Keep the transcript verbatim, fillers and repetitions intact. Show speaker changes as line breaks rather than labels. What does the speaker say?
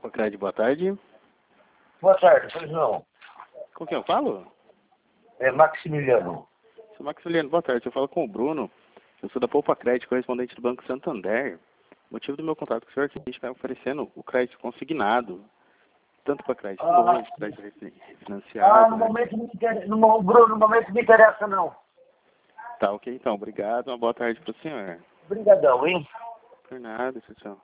Poupa Crédito, boa tarde.
Boa tarde, pois não.
Com quem eu falo?
É Maximiliano.
Sou Maximiliano, boa tarde. Eu falo com o Bruno. Eu sou da Poupa Crédito, correspondente do Banco Santander. O motivo do meu contato com o senhor é que a gente está oferecendo o crédito consignado, tanto para crédito
Ah,
novo, crédito refinanciado.
ah no
né?
momento não me interessa, no, mo- Bruno, no momento não me interessa não.
Tá ok, então. Obrigado. Uma boa tarde para o senhor.
Obrigadão, hein?
Por nada, tchau, tchau.